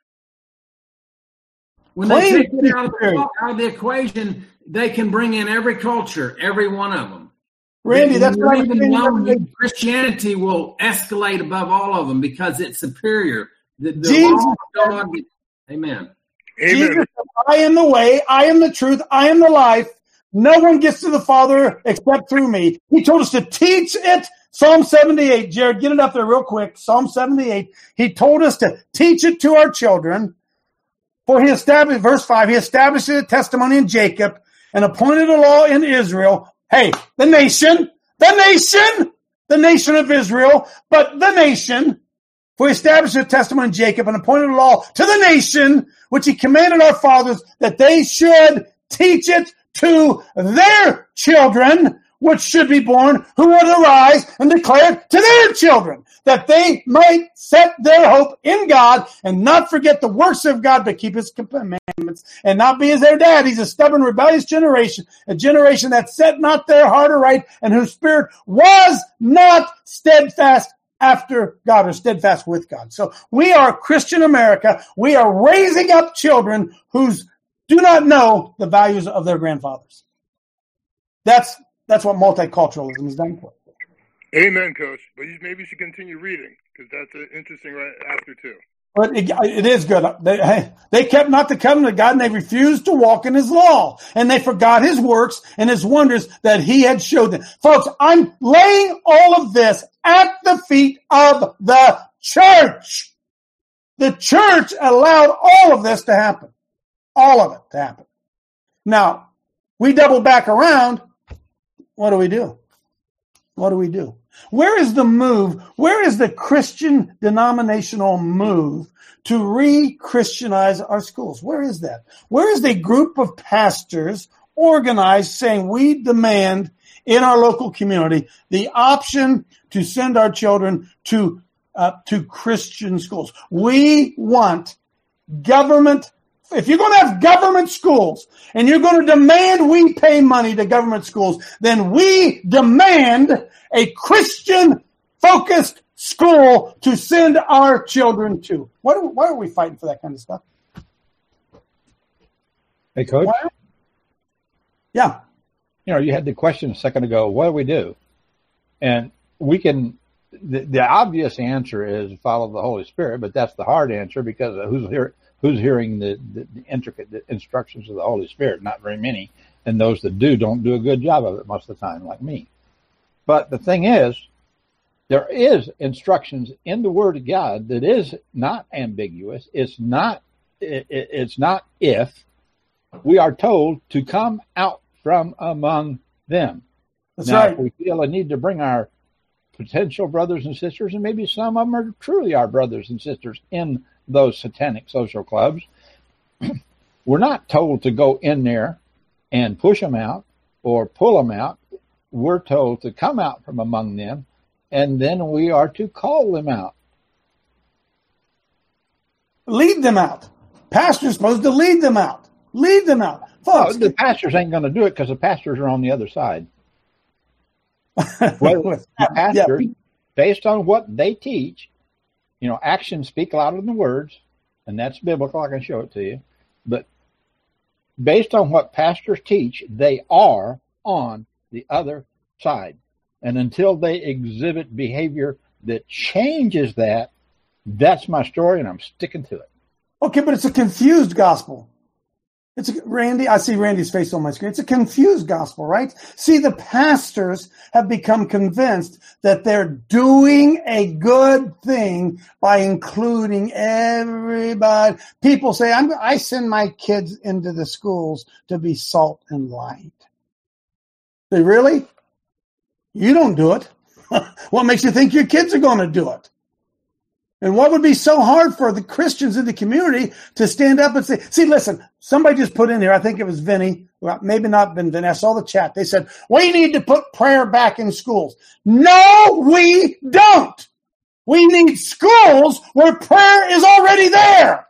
When Claim they take it out of, the, out of the equation, they can bring in every culture, every one of them. Randy, that's what I'm saying. Christianity will escalate above all of them because it's superior. The, the Jesus, God, amen. Jesus said, I am the way, I am the truth, I am the life. No one gets to the Father except through me. He told us to teach it. Psalm seventy-eight. Jared, get it up there real quick. Psalm seventy-eight. He told us to teach it to our children. For he established, verse five, he established a testimony in Jacob and appointed a law in Israel. Hey, the nation, the nation, the nation of Israel, but the nation, for he established a testimony in Jacob and appointed a law to the nation, which he commanded our fathers that they should teach it to their children, which should be born, who would arise and declare it to their children, that they might set their hope in God and not forget the works of God, but keep his commandments and not be as their dad. He's a stubborn, rebellious generation, a generation that set not their heart aright and whose spirit was not steadfast after God or steadfast with God. So we are Christian America. We are raising up children who do not know the values of their grandfathers. That's That's what multiculturalism is done for. Amen, Coach. But you, maybe you should continue reading because that's uh, interesting right after too. But it, it is good. They, they kept not the covenant of God, and they refused to walk in his law. And they forgot his works and his wonders that he had showed them. Folks, I'm laying all of this at the feet of the church. The church allowed all of this to happen. All of it to happen. Now, we double back around. What do we do? What do we do? Where is the move? Where is the Christian denominational move to re-Christianize our schools? Where is that? Where is the group of pastors organized saying we demand in our local community the option to send our children to uh, to Christian schools. We want government. If you're going to have government schools and you're going to demand we pay money to government schools, then we demand a Christian-focused school to send our children to. Why, do, why are we fighting for that kind of stuff? Hey, Coach? Why? Yeah. You know, you had the question a second ago, what do we do? And we can, the, the obvious answer is follow the Holy Spirit, but that's the hard answer because of who's here. Who's hearing the, the, the intricate instructions of the Holy Spirit? Not very many. And those that do don't do a good job of it most of the time, like me. But the thing is, there is instructions in the Word of God that is not ambiguous. It's not, it, it's not if. We are told to come out from among them. That's now, right. if we feel a need to bring our potential brothers and sisters, and maybe some of them are truly our brothers and sisters in those satanic social clubs, we're not told to go in there and push them out or pull them out. We're told to come out from among them, and then we are to call them out. Lead them out. Pastor's supposed to lead them out. Lead them out. Folks, no, the pastors ain't going to do it because the pastors are on the other side. Well, the pastors, yeah. based on what they teach, you know, actions speak louder than words, and that's biblical. I can show it to you. But based on what pastors teach, they are on the other side. And until they exhibit behavior that changes that, that's my story, and I'm sticking to it. Okay, but it's a confused gospel. It's a, Randy, I see Randy's face on my screen. It's a confused gospel, right? See, the pastors have become convinced that they're doing a good thing by including everybody. People say, I'm, I send my kids into the schools to be salt and light. They really? You don't do it. What makes you think your kids are going to do it? And what would be so hard for the Christians in the community to stand up and say, see, listen, somebody just put in here, I think it was Vinny, well, maybe not been Vinny, I saw the chat. They said, we need to put prayer back in schools. No, we don't. We need schools where prayer is already there.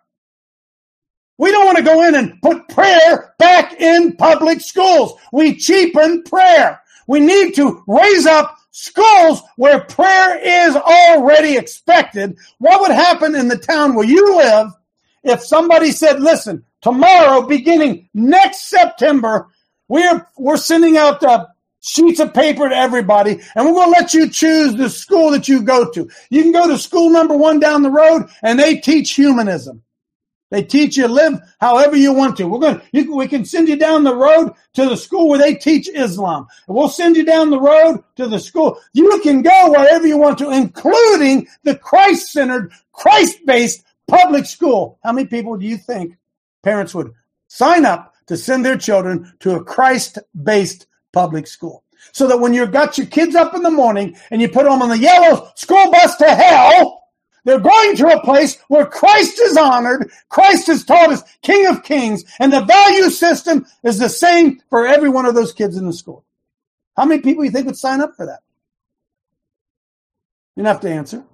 We don't want to go in and put prayer back in public schools. We cheapen prayer. We need to raise up schools where prayer is already expected. What would happen in the town where you live if somebody said, listen, tomorrow, beginning next September, we're we're sending out uh, sheets of paper to everybody, and we're going to let you choose the school that you go to. You can go to school number one down the road, and they teach humanism. They teach you live however you want to. We're going to, you, we can send you down the road to the school where they teach Islam. And we'll send you down the road to the school. You can go wherever you want to, including the Christ-centered, Christ-based public school. How many people do you think parents would sign up to send their children to a Christ-based public school? So that when you've got your kids up in the morning and you put them on the yellow school bus to hell, they're going to a place where Christ is honored, Christ is taught as King of Kings, and the value system is the same for every one of those kids in the school. How many people do you think would sign up for that? You don't have to answer.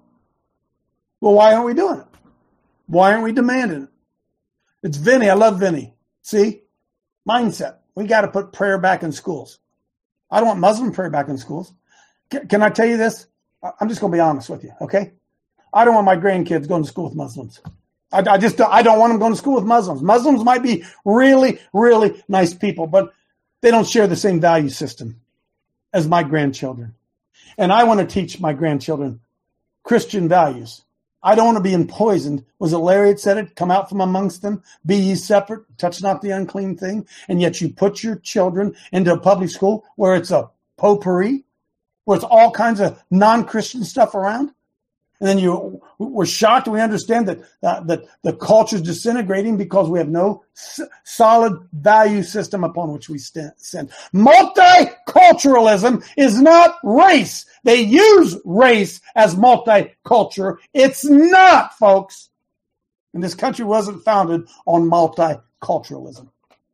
Well, why aren't we doing it? Why aren't we demanding it? It's Vinny. I love Vinny. See? Mindset. We got to put prayer back in schools. I don't want Muslim prayer back in schools. Can, can I tell you this? I'm just going to be honest with you, okay? I don't want my grandkids going to school with Muslims. I, I just I don't want them going to school with Muslims. Muslims might be really, really nice people, but they don't share the same value system as my grandchildren. And I want to teach my grandchildren Christian values. I don't want to be poisoned. Was it Larry that said it? Come out from amongst them, be ye separate, touch not the unclean thing. And yet you put your children into a public school where it's a potpourri, where it's all kinds of non-Christian stuff around. And then you, we're shocked. We understand that uh, that the culture is disintegrating because we have no s- solid value system upon which we stand. Multiculturalism is not race. They use race as multicultural. It's not, folks. And this country wasn't founded on multiculturalism.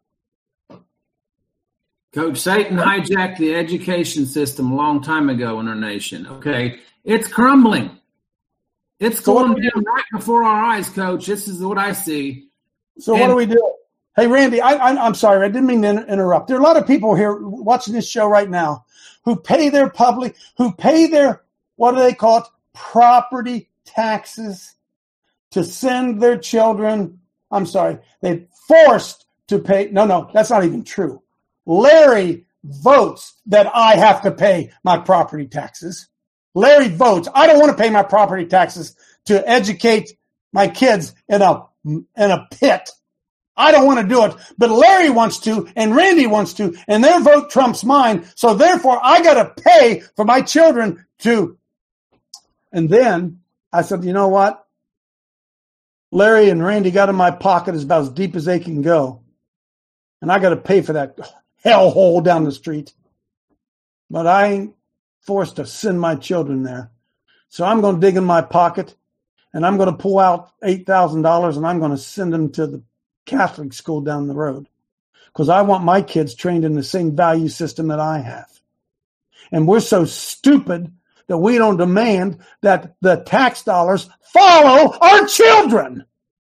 Coach, Satan hijacked the education system a long time ago in our nation. Okay, it's crumbling. It's So what going do we down right before our eyes, Coach. This is what I see. So And- what do we do? Hey, Randy, I, I, I'm sorry. I didn't mean to inter- interrupt. There are a lot of people here watching this show right now who pay their public, who pay their, what do they call it, property taxes to send their children. I'm sorry. They forced to pay. No, no, that's not even true. Larry votes that I have to pay my property taxes. Larry votes. I don't want to pay my property taxes to educate my kids in a in a pit. I don't want to do it, but Larry wants to, and Randy wants to, and their vote trumps mine. So therefore, I got to pay for my children to. And then I said, you know what? Larry and Randy got in my pocket is about as deep as they can go, and I got to pay for that hellhole down the street. But I ain't forced to send my children there, so I'm going to dig in my pocket, and I'm going to pull out eight thousand dollars, and I'm going to send them to the Catholic school down the road, because I want my kids trained in the same value system that I have. And we're so stupid that we don't demand that the tax dollars follow our children.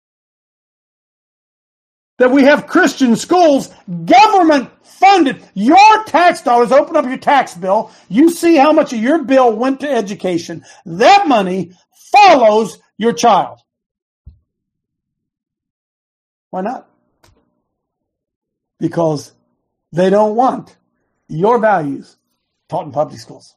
That we have Christian schools, government funded. Your tax dollars, open up your tax bill. You see how much of your bill went to education. That money follows your child. Why not? Because they don't want your values taught in public schools.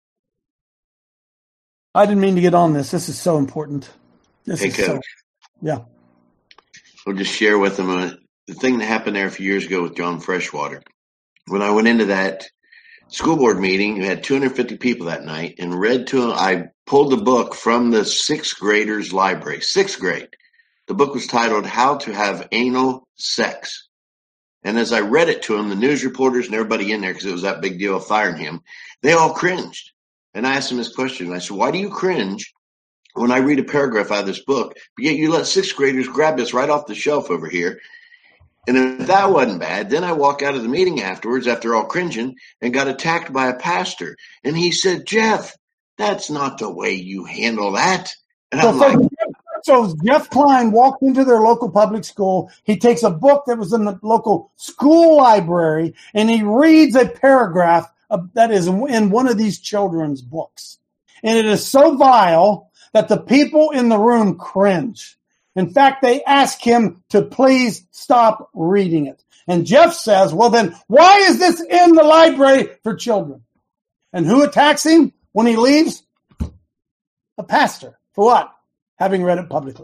I didn't mean to get on this. This is so important. This Hey, is Coach. so, yeah. I'll just share with them uh, the thing that happened there a few years ago with John Freshwater. When I went into that school board meeting, we had two hundred fifty people that night, and read to them. I pulled the book from the sixth graders' library, sixth grade. The book was titled How to Have Anal Sex. And as I read it to them, the news reporters and everybody in there, because it was that big deal of firing him, they all cringed. And I asked them this question. I said, why do you cringe when I read a paragraph out of this book, but yet you let sixth graders grab this right off the shelf over here? And if that wasn't bad, then I walk out of the meeting afterwards after all cringing and got attacked by a pastor. And he said, Jeff, that's not the way you handle that. And I'm So, like, so Jeff Klein walked into their local public school. He takes a book that was in the local school library, and he reads a paragraph of, that is in one of these children's books. And it is so vile that the people in the room cringe. In fact, they ask him to please stop reading it. And Jeff says, well, then why is this in the library for children? And who attacks him when he leaves? A pastor. For what? Having read it publicly.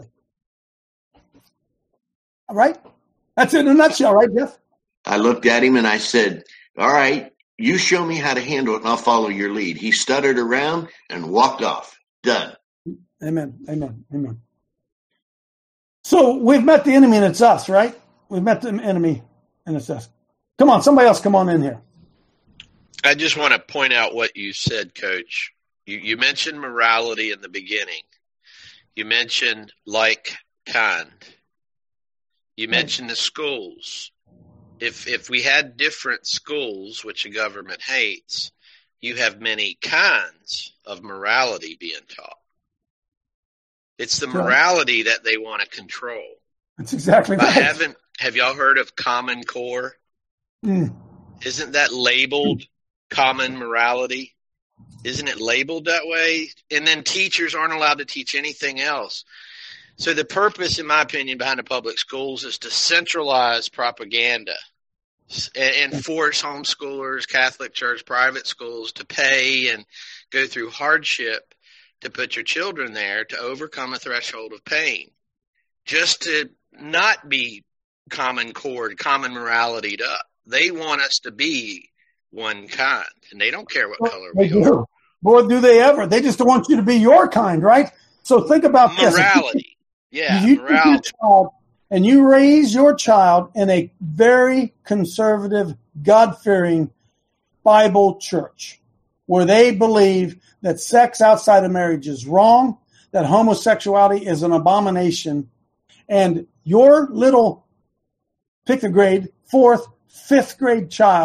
All right? That's it in a nutshell, right, Jeff? I looked at him and I said, all right, you show me how to handle it and I'll follow your lead. He stuttered around and walked off. Done. Amen. Amen. Amen. So we've met the enemy and it's us, right? We've met the enemy and it's us. Come on, somebody else come on in here. I just want to point out what you said, Coach. You, you mentioned morality in the beginning. You mentioned like, kind. You mentioned the schools. If if we had different schools, which the government hates, you have many kinds of morality being taught. It's the morality that they want to control. That's exactly I right. haven't. Have y'all heard of Common Core? Mm. Isn't that labeled common morality? Isn't it labeled that way? And then teachers aren't allowed to teach anything else. So the purpose, in my opinion, behind the public schools is to centralize propaganda and, and force homeschoolers, Catholic Church, private schools to pay and go through hardship to put your children there to overcome a threshold of pain, just to not be common core, common morality up. They want us to be one kind, and they don't care what color They we are. do. Boy, do they ever. They just want you to be your kind, right? So think about this. Morality. Yeah, You take your morality. child and you raise your child in a very conservative, God-fearing Bible church where they believe that sex outside of marriage is wrong, that homosexuality is an abomination, and your little, pick the grade, fourth, fifth grade child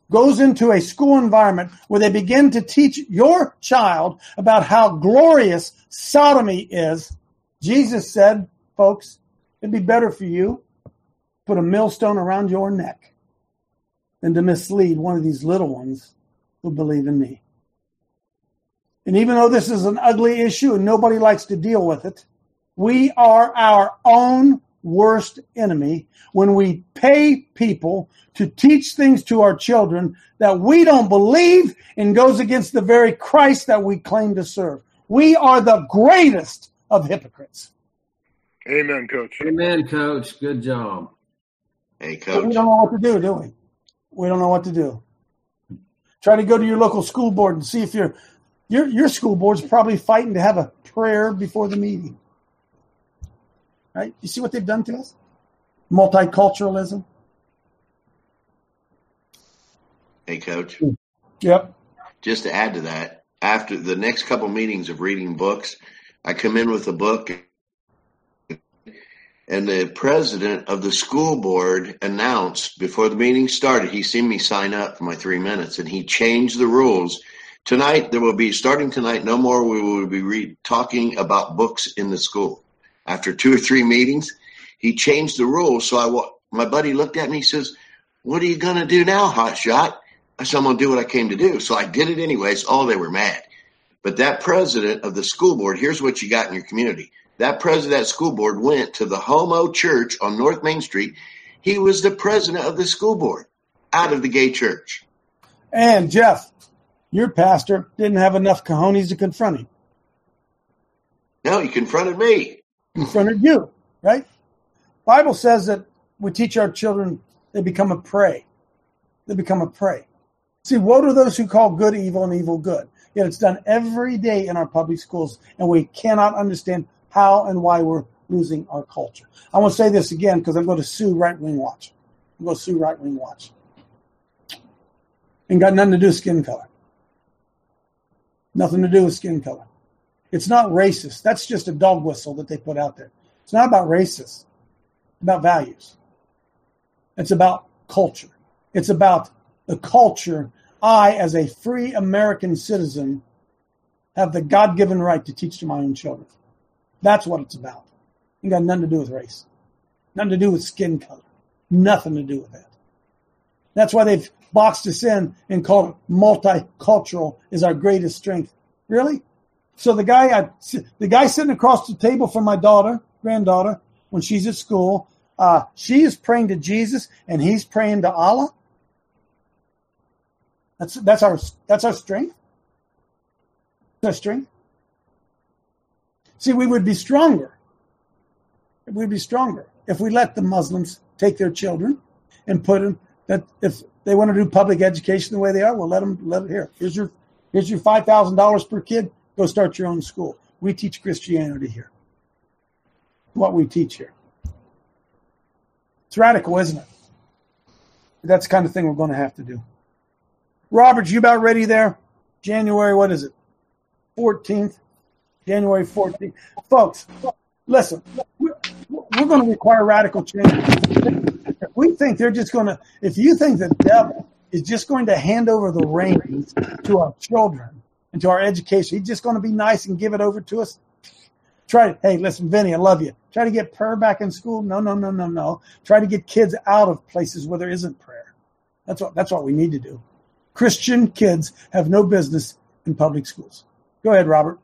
goes into a school environment where they begin to teach your child about how glorious sodomy is, Jesus said, folks, it'd be better for you to put a millstone around your neck than to mislead one of these little ones who believe in me. And even though this is an ugly issue and nobody likes to deal with it, we are our own worst enemy when we pay people to teach things to our children that we don't believe and goes against the very Christ that we claim to serve. We are the greatest of hypocrites. Amen, Coach. Amen, Coach. Good job. Hey, But Coach. we don't know what to do, do we? We don't know what to do. Try to go to your local school board and see if your your your school board's probably fighting to have a prayer before the meeting. Right? You see what they've done to us? Multiculturalism. Hey, Coach. Yep. Just to add to that, after the next couple meetings of reading books, I come in with a book, and the president of the school board announced before the meeting started, he seen me sign up for my three minutes, and he changed the rules. Tonight, there will be, starting tonight, no more we will be read, talking about books in the school. After two or three meetings, he changed the rules. So I, my buddy looked at me, he says, what are you going to do now, hotshot? I said, I'm going to do what I came to do. So I did it anyways. Oh, they were mad. But that president of the school board, here's what you got in your community. That president of that school board went to the Homo Church on North Main Street. He was the president of the school board out of the gay church. And Jeff, your pastor didn't have enough cojones to confront him. No, he confronted me. Confronted you, right? Bible says that we teach our children, they become a prey. They become a prey. See, woe to those who call good evil and evil good. Yet it's done every day in our public schools, and we cannot understand how and why we're losing our culture. I want to say this again because I'm going to sue Right Wing Watch. I'm going to sue Right Wing Watch. Ain't got nothing to do with skin color. Nothing to do with skin color. It's not racist. That's just a dog whistle that they put out there. It's not about racist. It's about values. It's about culture. It's about the culture I, as a free American citizen, have the God-given right to teach to my own children. That's what it's about. It got nothing to do with race. Nothing to do with skin color. Nothing to do with that. That's why they've boxed us in and called it multicultural is our greatest strength. Really? So the guy, I, the guy sitting across the table from my daughter, granddaughter, when she's at school, uh, she is praying to Jesus and he's praying to Allah. That's that's our that's our strength. That's our strength. See, we would be stronger. We'd be stronger if we let the Muslims take their children and put them. That if they want to do public education the way they are, we'll let them. Let it here. Here's your here's your five thousand dollars per kid. Go start your own school. We teach Christianity here. What we teach here. It's radical, isn't it? That's the kind of thing we're going to have to do. Robert, you about ready there? January, what is it? fourteenth. January fourteenth. Folks, listen, we're, we're going to require radical change. If we think they're just going to, if you think the devil is just going to hand over the reins to our children and to our education, he's just going to be nice and give it over to us. Try to, hey, listen, Vinny, I love you. Try to get prayer back in school. No, no, no, no, no. Try to get kids out of places where there isn't prayer. That's what, that's what we need to do. Christian kids have no business in public schools. Go ahead, Robert.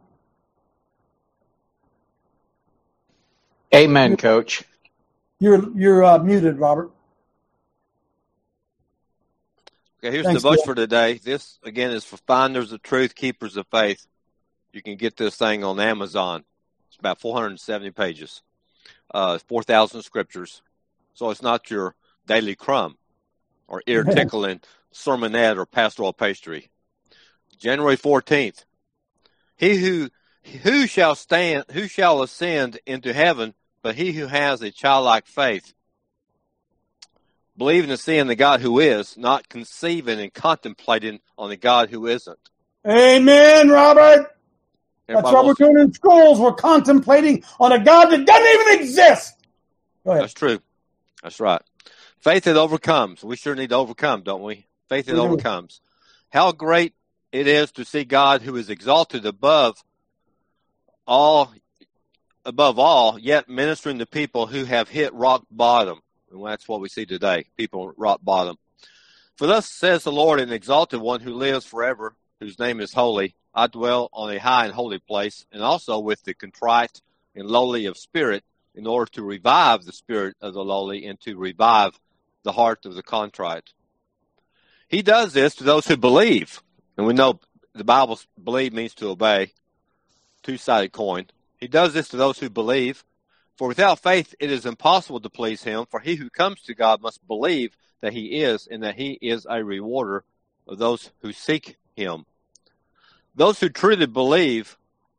Amen, Coach. You're you're uh, muted, Robert. Okay, here's Thanks, the verse Jeff. for today. This, again, is for finders of truth, keepers of faith. You can get this thing on Amazon. It's about four hundred seventy pages, uh, four thousand scriptures. So it's not your daily crumb or ear-tickling sermonette or pastoral pastry. January fourteenth. He who who shall stand, who shall ascend into heaven, but he who has a childlike faith, believing and seeing the God who is, not conceiving and contemplating on the God who isn't. Amen, Robert. That's Everybody what wants- we're doing in schools. We're contemplating on a God that doesn't even exist. Go ahead. That's true. That's right. Faith that overcomes. We sure need to overcome, don't we? Faith that We do. overcomes. How great it is to see God who is exalted above all, above all, yet ministering to people who have hit rock bottom. And that's what we see today, people at rock bottom. For thus says the Lord, an exalted one who lives forever, whose name is holy. I dwell on a high and holy place, and also with the contrite and lowly of spirit, in order to revive the spirit of the lowly and to revive the heart of the contrite. He does this to those who believe. And we know the Bible, believe means to obey. Two-sided coin. He does this to those who believe. For without faith it is impossible to please him. For he who comes to God must believe that he is, and that he is a rewarder of those who seek him. Those who truly believe,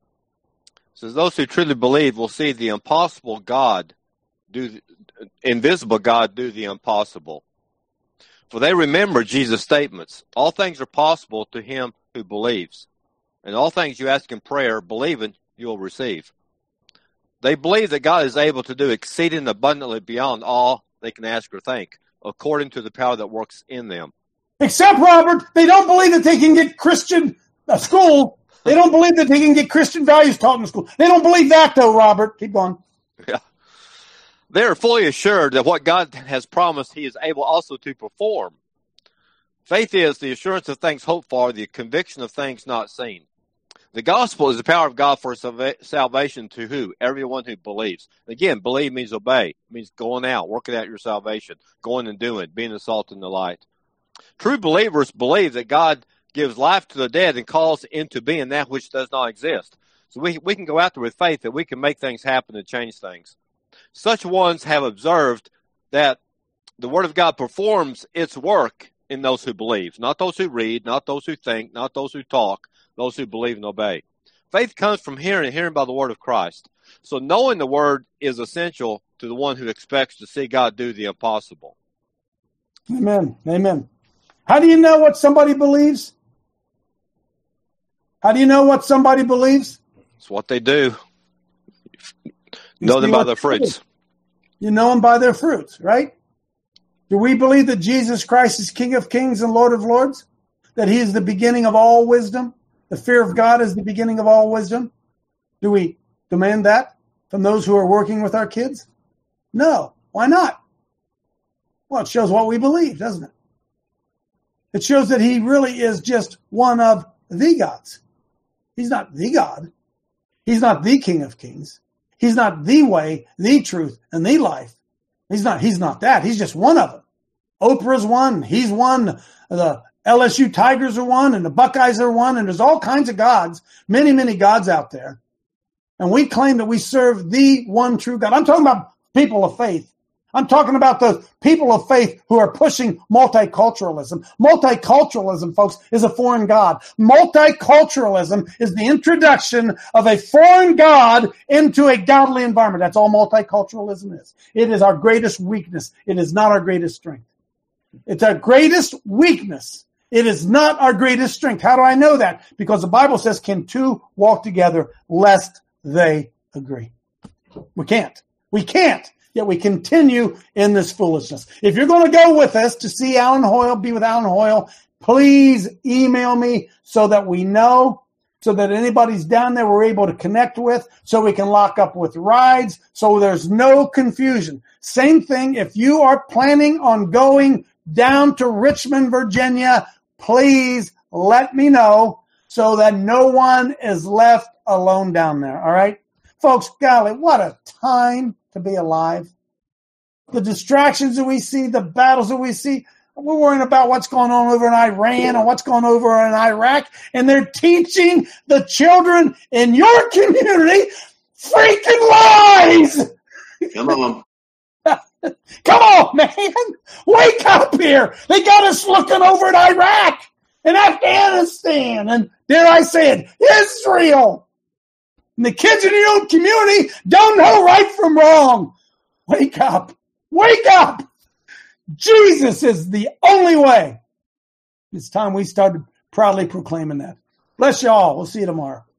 says those who truly believe will see the impossible God do, invisible God do the impossible. For they remember Jesus' statements. All things are possible to him who believes. And all things you ask in prayer, believing, you will receive. They believe that God is able to do exceeding abundantly beyond all they can ask or think, according to the power that works in them. Except, Robert, they don't believe that they can get Christian uh, school. They don't believe that they can get Christian values taught in school. They don't believe that, though, Robert. Keep going. Yeah. They are fully assured that what God has promised he is able also to perform. Faith is the assurance of things hoped for, the conviction of things not seen. The gospel is the power of God for salvation to who? Everyone who believes. Again, believe means obey. It means going out, working out your salvation, going and doing, being the salt and the light. True believers believe that God gives life to the dead and calls into being that which does not exist. So we, we can go out there with faith that we can make things happen and change things. Such ones have observed that the Word of God performs its work in those who believe, not those who read, not those who think, not those who talk, those who believe and obey. Faith comes from hearing and hearing by the Word of Christ. So knowing the Word is essential to the one who expects to see God do the impossible. Amen. Amen. How do you know what somebody believes? How do you know what somebody believes? It's what they do. You know them by their fruits. You know them by their fruits, right? Do we believe that Jesus Christ is King of Kings and Lord of Lords? That he is the beginning of all wisdom? The fear of God is the beginning of all wisdom? Do we demand that from those who are working with our kids? No. Why not? Well, it shows what we believe, doesn't it? It shows that he really is just one of the gods. He's not the God. He's not the King of Kings. He's not the way, the truth, and the life. He's not, he's not that. He's just one of them. Oprah's one. He's one. The L S U Tigers are one, and the Buckeyes are one, and there's all kinds of gods, many, many gods out there. And we claim that we serve the one true God. I'm talking about people of faith. I'm talking about the people of faith who are pushing multiculturalism. Multiculturalism, folks, is a foreign god. Multiculturalism is the introduction of a foreign god into a godly environment. That's all multiculturalism is. It is our greatest weakness. It is not our greatest strength. It's our greatest weakness. It is not our greatest strength. How do I know that? Because the Bible says, can two walk together lest they agree? We can't. We can't. Yet we continue in this foolishness. If you're going to go with us to see Alan Hoyle, be with Alan Hoyle, please email me so that we know, so that anybody's down there we're able to connect with, so we can lock up with rides, so there's no confusion. Same thing, if you are planning on going down to Richmond, Virginia, please let me know so that no one is left alone down there, all right? Folks, golly, what a time to be alive. The distractions that we see, the battles that we see, we're worrying about what's going on over in Iran and what's going on over in Iraq, and they're teaching the children in your community freaking lies. Come on. Come on, man. Wake up here. They got us looking over at Iraq and Afghanistan and, dare I say it, Israel. And the kids in your own community don't know right from wrong. Wake up. Wake up. Jesus is the only way. It's time we started proudly proclaiming that. Bless you all. We'll see you tomorrow.